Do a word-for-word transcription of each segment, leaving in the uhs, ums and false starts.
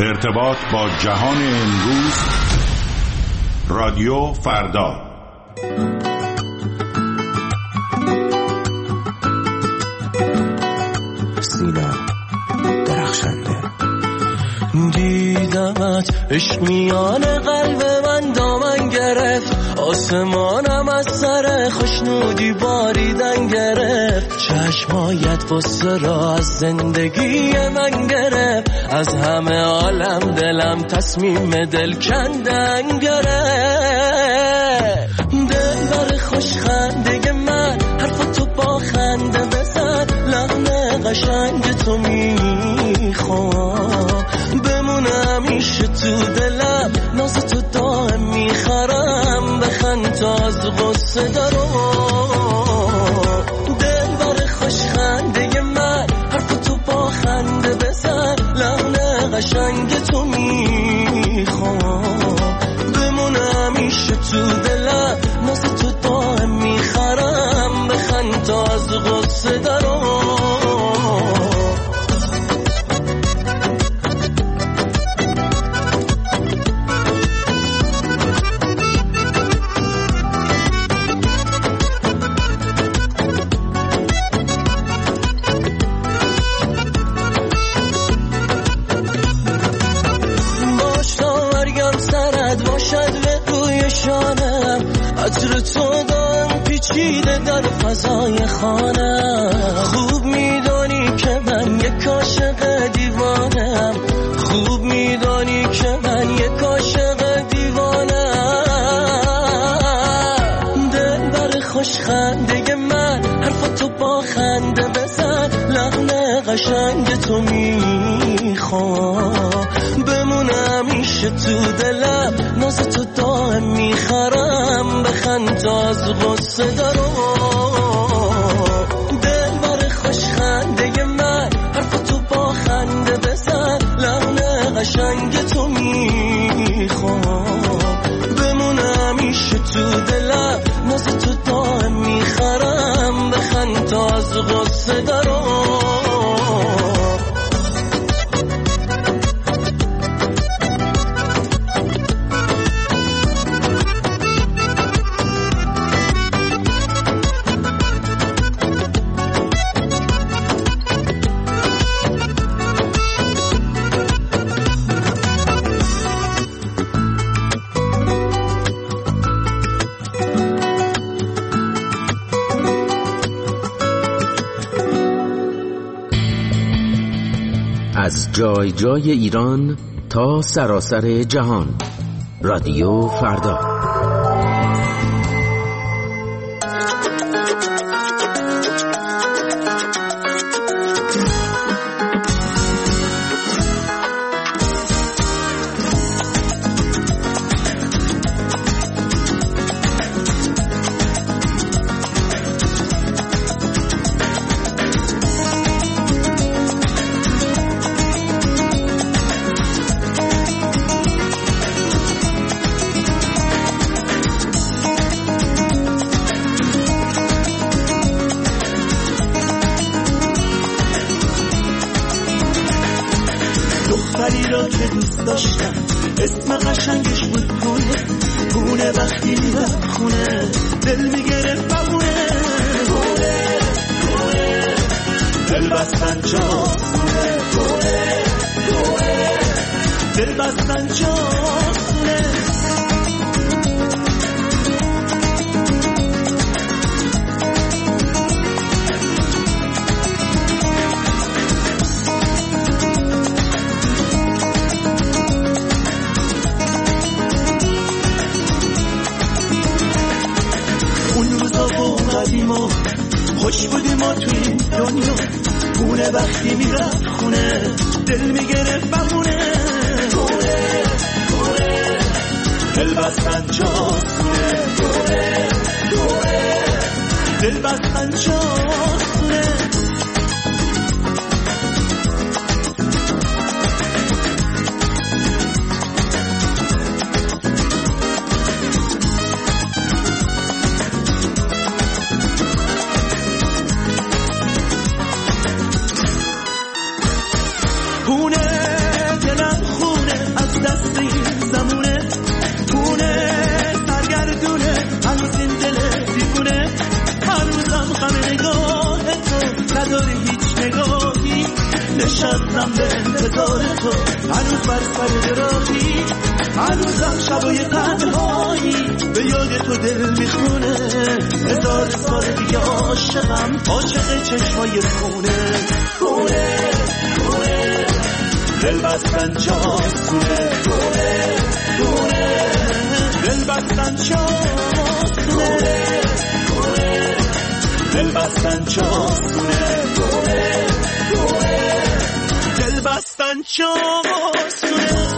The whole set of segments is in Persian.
ارتباط با جهان امروز، رادیو فردا. سینا درخشنده. دیدمت عشق میان قلب من دامن گرفت، آسمانم از سر خوشنودی باریدن گرفت، چشمایت قصه را از زندگی من گرفت، از همه عالم دلم تصمیم دل کندن گرفت. دل بر خوش خنده من حرف تو با خنده بزن، لحن قشنگ تو میخوام بمونه همیشه تو دلم، ناز تو دائم میخرم، بخند تا از غصه درو. دل بر خوش خنده من حرف تو با خنده بزن، لحن قشنگ تو میخوام بمونه همیشه تو دلم، ناز تو دائم میخرم، بخند تا از غصه درو. عطر تو دارم پیچیده در فضای خانم، خوب میدانی که من یک عاشق دیوانم، خوب میدانی که من یک عاشق دیوانم. دل بر خوش خنده من حرف تو با خنده بزن، لحن قشنگ تو میخوام بمونه همیشه تو دلم، ناز تو دائم میخرم، بخند تا از غصه درو. دل بر خوش خنده من حرف تو با خنده بزن، لحن قشنگ تو میخوام بمونه همیشه تو دلم، ناز تو دائم میخرم، بخند تا از غصه درو. از جای جای ایران تا سراسر جهان، رادیو فردا. دختری را که دوست داشتم اسم قشنگش بود گونه، گونه وقتی میرفت خونه دل میگرفت بمونه، گونه گونه دل بستن جاسونه، گونه گونه دل بستن جاسونه. خوش بودیم ما توی این دنیا، گونه وقتی میرفت خونه دل میگرفت بمونه، گونه گونه دل بستن جاسونه، گونه گونه دل بستن جاسونه. خونه دلم خوب انتظار تو، هنوز بر سر راهی، هنوزم شبای تنهایی به یاد تو دل میخونه. هزار سال دیگه عاشقم، عاشق چشمای خونه خونه خونه. دل بستن چاسونه خونه خونه. دل بستن چاسونه خونه. دل بستن چاسونه خونه خونه. دل بستن چاسونه.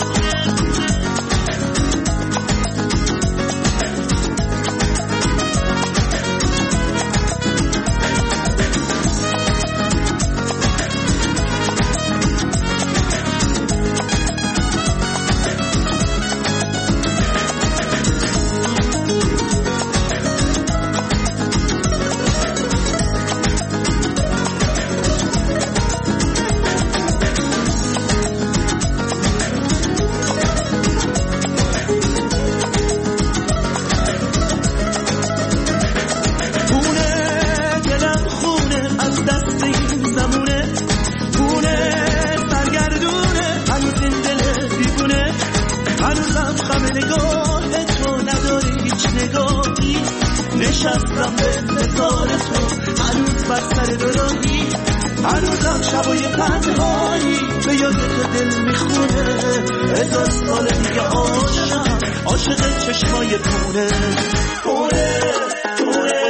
نشستم به انتظار تو، هنوز بر سر راهی، هنوزم شبای تنهایی به یاد تو دل میخونه. هزار سال دیگه عاشقم، عاشق چشمای خونه خونه خونه.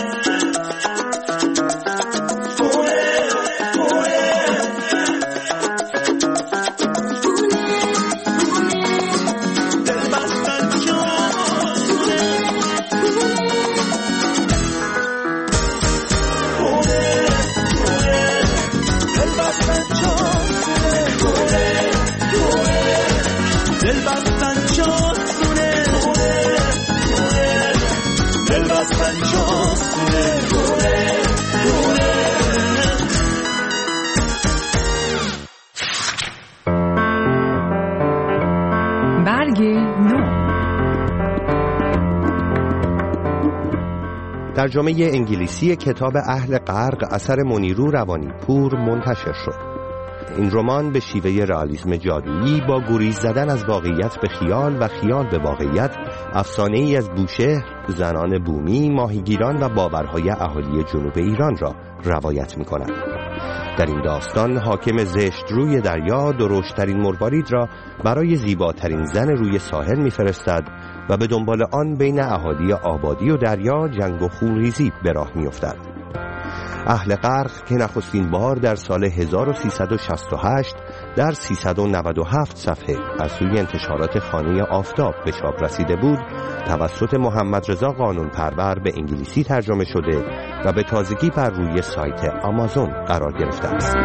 ترجمه انگلیسی کتاب اهل غرق اثر منیرو روانی پور منتشر شد. این رمان به شیوه رئالیسم جادویی با گریز زدن از واقعیت به خیال و خیال به واقعیت، افسانه‌ای از بوشهر، زنان بومی، ماهیگیران و باورهای اهالی جنوب ایران را روایت می‌کند. در این داستان حاکم زشت روی دریا درشترین مروارید را برای زیباترین زن روی ساحل می‌فرستد و به دنبال آن بین اهالی آبادی و دریا جنگ و خونریزی به راه می‌افتد. اهل غرق که نخستین بار در سال هزار و سیصد و شصت و هشت در سیصد و نود و هفت صفحه از سوی انتشارات خانه آفتاب به چاپ رسیده بود، توسط محمد رضا قانونپرور به انگلیسی ترجمه شده و به تازگی بر روی سایت آمازون قرار گرفته است.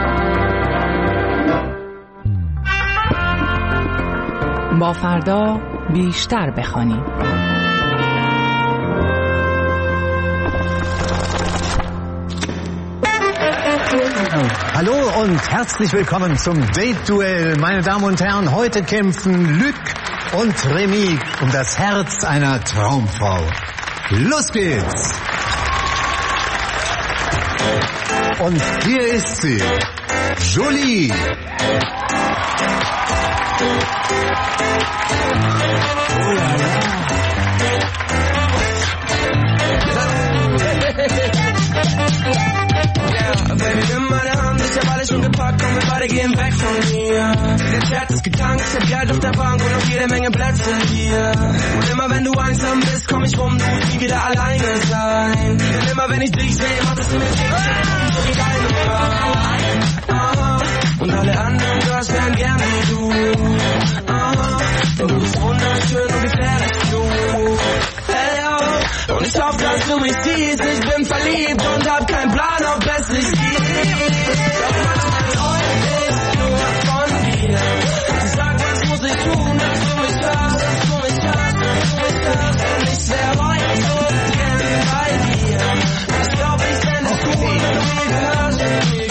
با فردا بیشتر بخوانیم. Hallo und herzlich willkommen zum Date-Duell. Meine Damen und Herren, heute kämpfen Luc und Remy um das Herz einer Traumfrau. Los geht's! Und hier ist sie, Jolie. Oh la la. Baby, nimm meine Hand, ich hab alles schon gepackt, komm, wir beide gehen weg von hier. Der Chat ist getankt, ich hab Geld auf der Bank und noch jede Menge Plätze hier. Und immer wenn du einsam bist, komm ich rum, du musst nie wieder alleine sein. Denn immer wenn ich dich sehe, macht es mir Schick, so wie deine Frau. Aha. Und alle anderen Girls wären gern wie du. Aha. Denn du bist wunderschön und gefährlich klug. Hey, oh. Und ich hoffe, dass du mich siehst, ich bin verliebt und hab keinen Plan, ob es sich gibt. Doch manchmal träum ich nur von dir. Ich sag, was muss ich tun, dass du mich hörst, dass du mich hörst, dass du mich hörst. Und ich wär heute so gern bei dir. Ich glaub, ich fänd es cool, wenn du mir gehörst.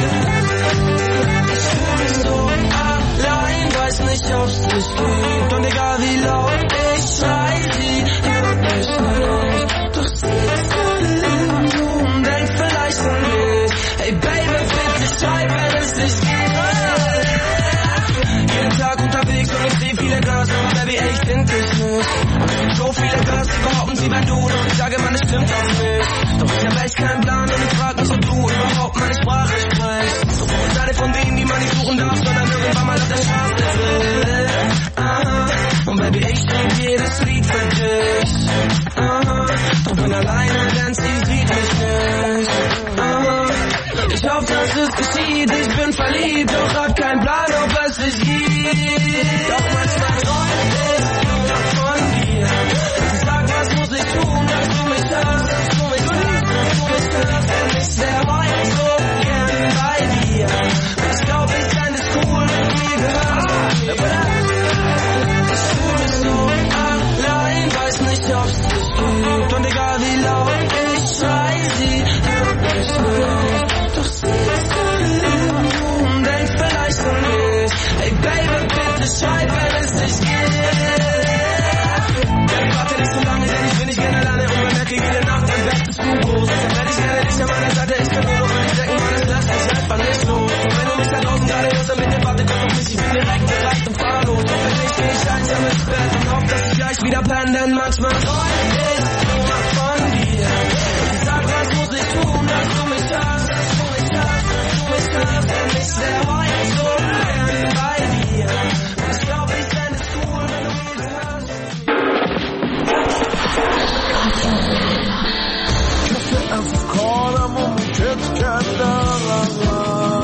Ich fühl mich so allein, weiß nicht, ob's dich gibt. Und egal wie laut ich schrei, sie hört mich nicht. Doch sie ist so lieb und denkt vielleicht an mich. Hey Baby, bitte schreib, wenn es nicht geht. ey, ich find dich nicht. Und es gibt so viele Girls, die behaupten, sie wären du. Doch ich sage, man, das stimmt auch nicht. Doch ich hab echt keinen Plan und ich frag mich, ob du überhaupt meine Sprache sprichst. So gut sei von denen, die man nicht suchen darf, sondern irgendwann mal auf der Straße trifft. Aha. Und Baby, ich schrieb jedes Lied für dich. Aha. Doch bin alleine, denn sie sieht mich nicht. Aha. Ich hoffe, dass es geschieht, ich bin verliebt, doch hab keinen Plan, ob es sich gibt. Doch manchmal träum ich nur von dir. Ich sag, was muss ich tun, dass du mich hörst, dass du mich hörst, dass du mich hörst. Denn ich wär heute so gern bei dir. Ich glaub, ich fänd es cool, wenn du mir gehörst. Ich fühl mich so allein, weiß nicht, ob's dich gibt. Und egal wie laut ich schrei, sie hört mich nicht. Doch sie ist und denkst vielleicht an mich. Hey Baby, bitte schreib, wenn es nicht geht. Ja, ich warte nicht so lange, denn ich bin nicht gerne alleine und bemerke jede Nacht, mein Bett ist gut groß. Dann werd ich gerne dich an meiner Seite, ich kann nur noch an dich denken, Mann, es lässt mich einfach nicht los. Und wenn du mich da draußen gerade hörst, dann bitte warte kurz auf mich, ich bin direkt bereit und fahr los. Doch wenn ich geh ich einsam ins Bett und hoff, dass ich gleich wieder penne, denn manchmal träum ich nur von dir. Ich sag, was muss ich tun, dass du mich hörst, dass du mich hörst, dass du mich hörst. Denn ich wär heute so gern bei dir. Und ich glaub, ich fänd es cool, wenn du mir hörst. کسی از کارمو میکت کردم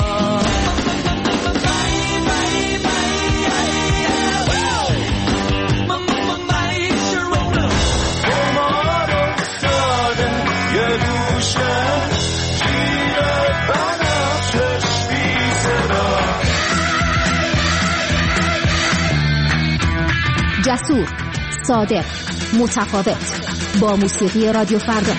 جسور، صادق، متفاوت، با موسیقی رادیو فردا.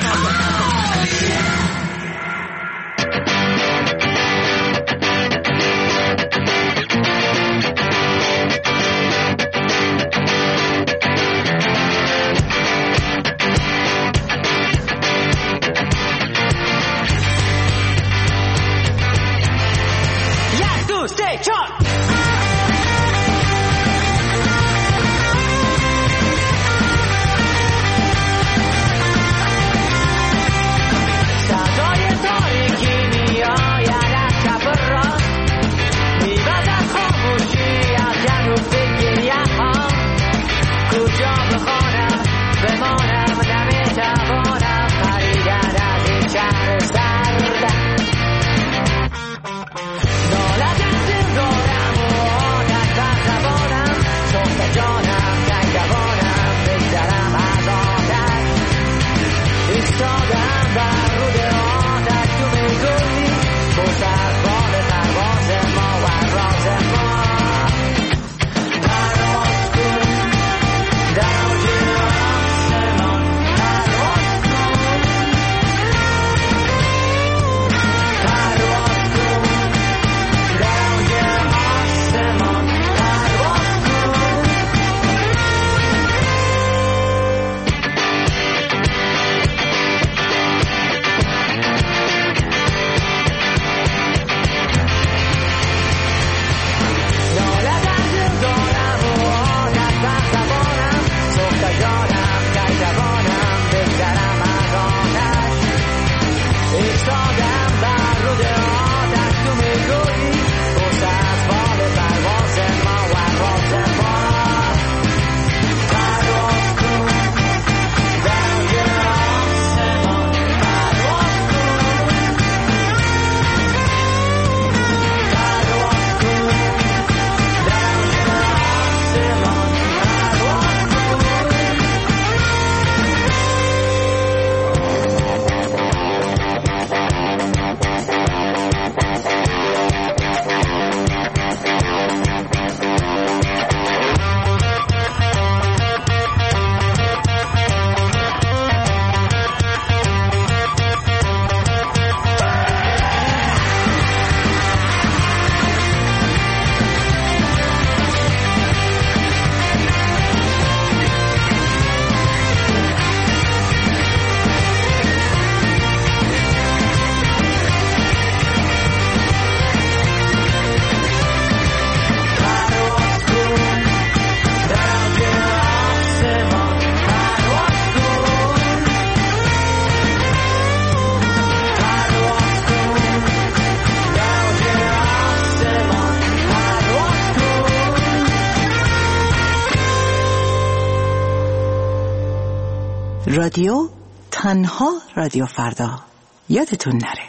رادیو تنها رادیو فردا، یادتون نره.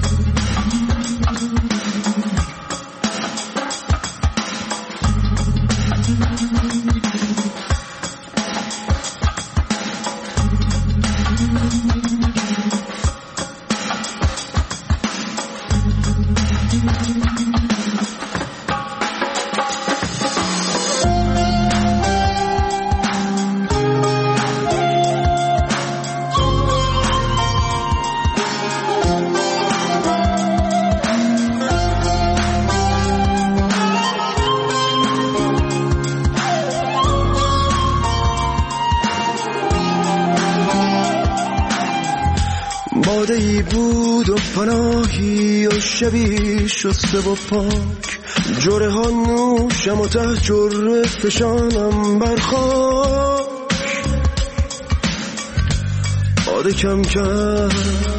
باده‌ای بود و پناهی و شبی شسته و پاک، جره ها نوشم و ته جره فشانم بر خاک. باده کم کم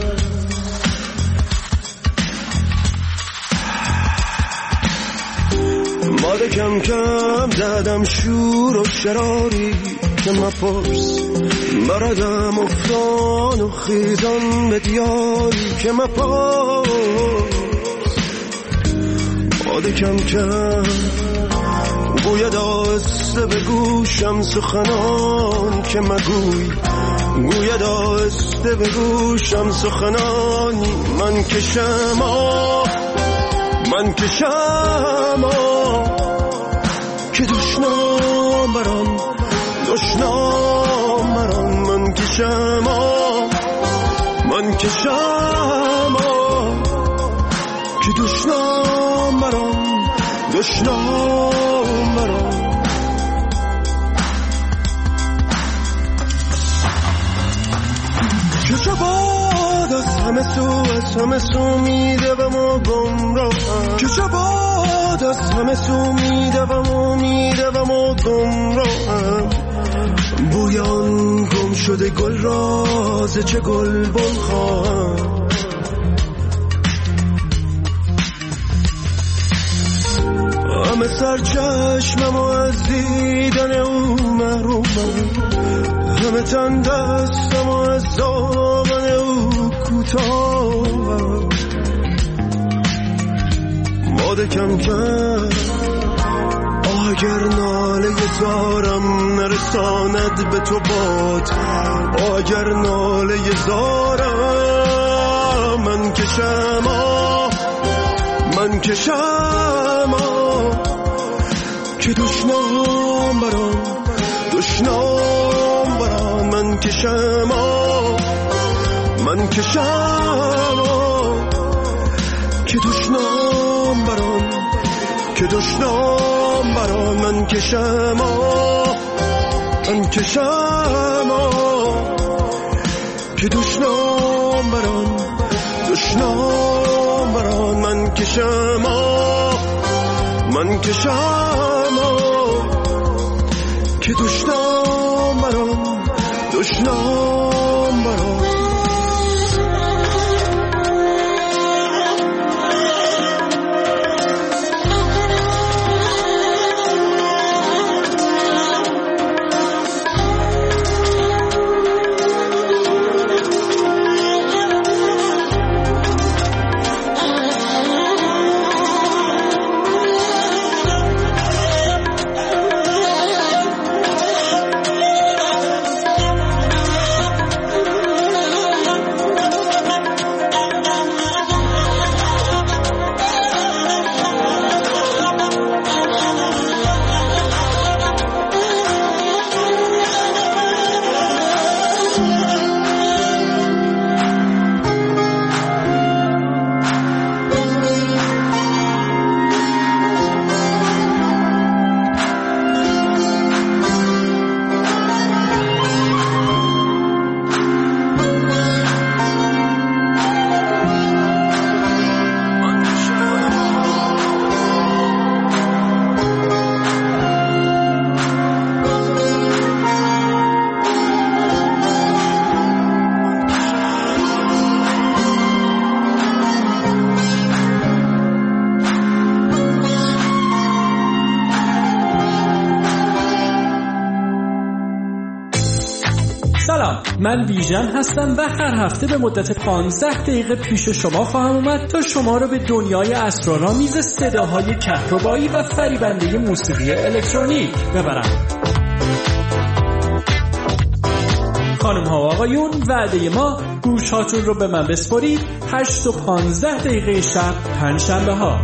باده کم کم زدم شور و شراری که مپرس، بردم افتان و خیزان به دیاری که مپرس. باده کم کم گوید آهسته به گوشم سخنان که مگوی، گوید آهسته به گوشم سخنانی. من کشم آه من کشم آه که دشنام برام دشنام برام. من کشم آه من کشم آه که دشنام برام دشنام برام. که شباد از همه سو از همه سو میدوم و گمراهم، که شباد از همه سو میدوم و میدوم و گمراهم. بویان گم شده گل راز چه گل بن خواهم. همه سر چشمم و از دیدن او محرومم، همه تن دستم و از دامن او کوتاهم. باده کم کم آه اگر ناله زارم نرساند به تو باد، آه اگر ناله زارم من کشم آه من کشم آه که دشنام برام دشنام برام. من کشم آه من کشم آه که دشنام برام که دشنام برام. من کشم آه من کشم آه که دشنام برام دشنام برام. من کشم آه من کشم آه که دشنام برام دشنام برام. من ویژن هستم و هر هفته به مدت پانزده دقیقه پیش شما خواهم اومد تا شما را به دنیای اسرارآمیز صداهای کهربایی و فریبنده موسیقی الکترونیک ببرم. خانم ها و آقایون، وعده ما گوش هاتون رو به من بسپارید. هشت و پانزده دقیقه شب پنجشنبه ها.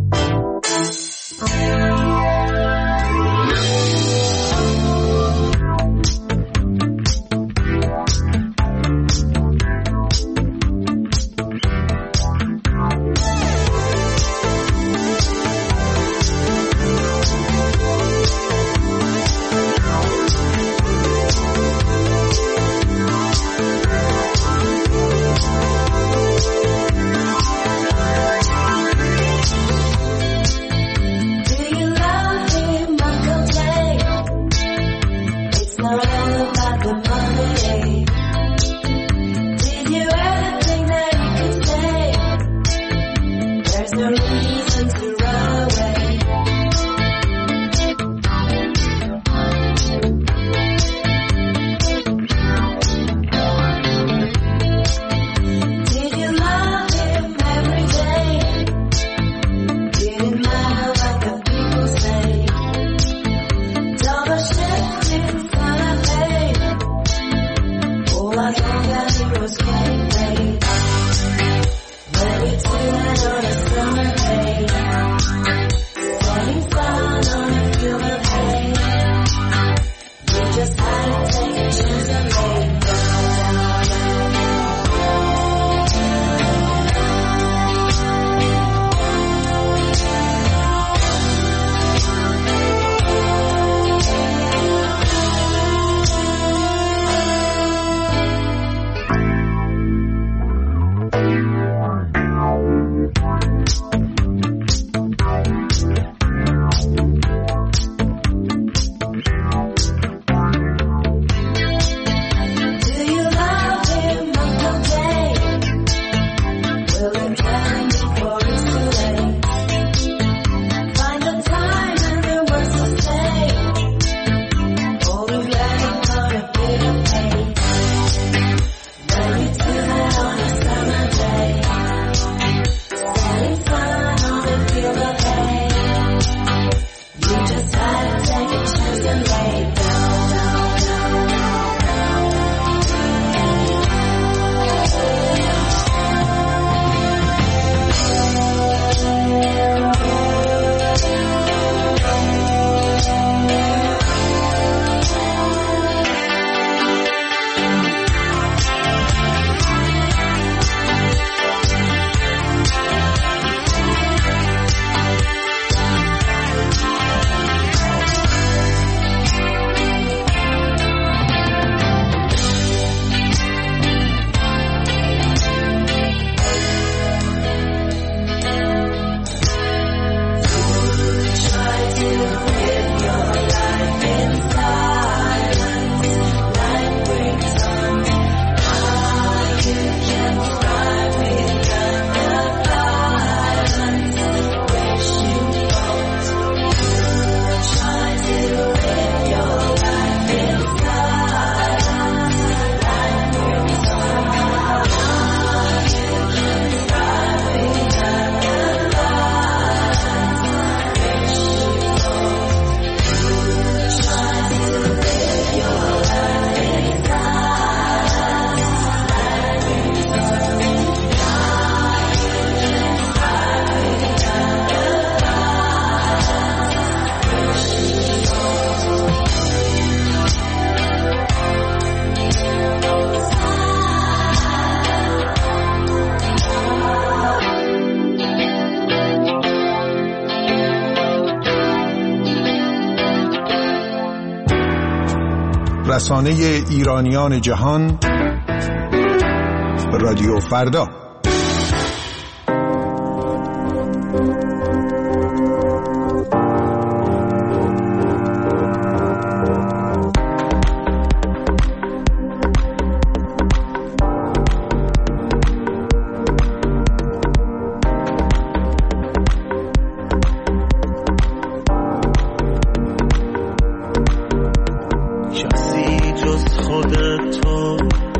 رسانه ایرانیان جهان، رادیو فردا. کسی جز خودت تو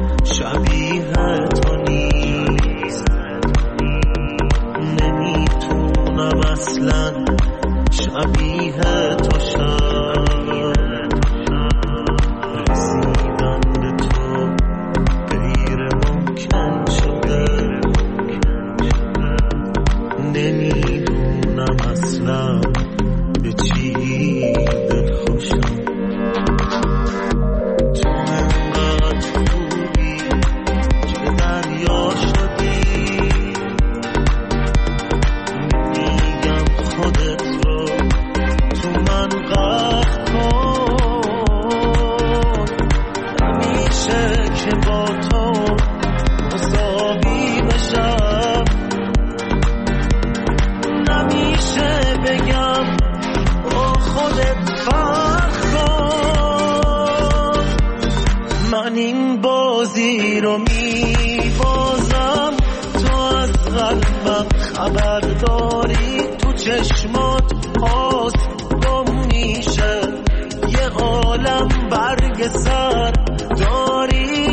برگ سر داری،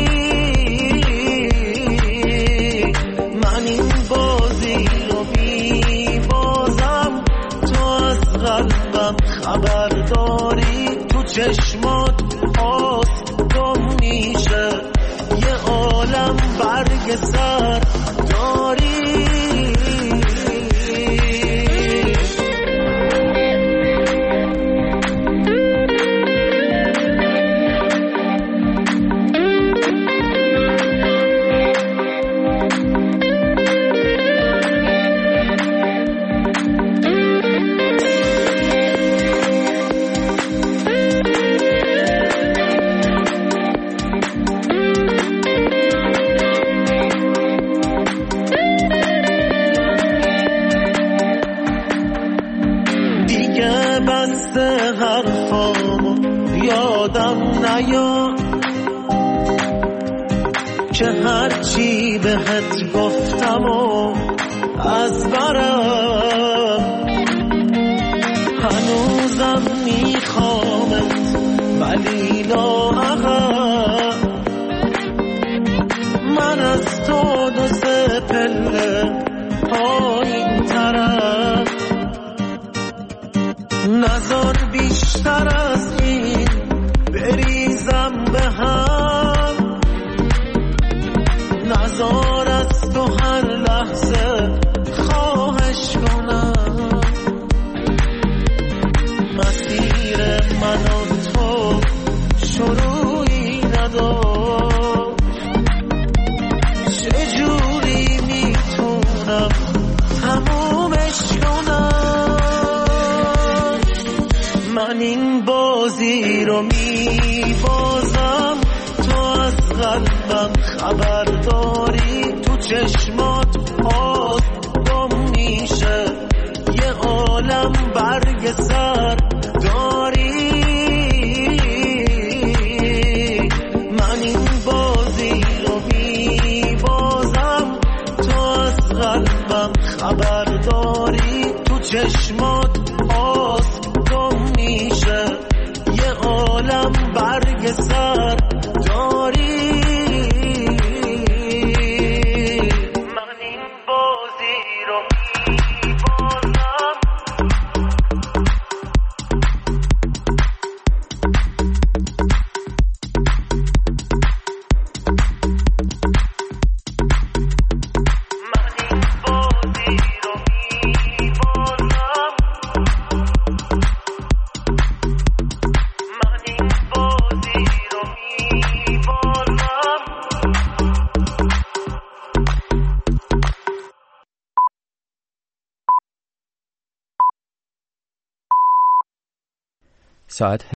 من این بازی رو میبازم، تو از قلبم خبر داری، تو چشمات آست گم میشه یه عالم برگ سر داری. نیا که هرچی بهت گفتم و از برم هنوزم میخوامت ولی لااقل من از تو دو سه پله پایین ترم، نظر بیشتر از این بریزم به هم، نظر از تو هر لحظه خواهش کنم، مسیر من و تو شروعی ندار، چجوری میتونم تمومش کنم، من این بازی رو میبازم، تو از قلبم خبر داری، تو چشمات آز گم میشه یه عالم برگ سر داری، من این بازی رو میبازم، تو از قلبم خبر داری، تو چشمات آز گم میشه یه عالم برگ سر داری، من این بازی رو میبازم. ساعت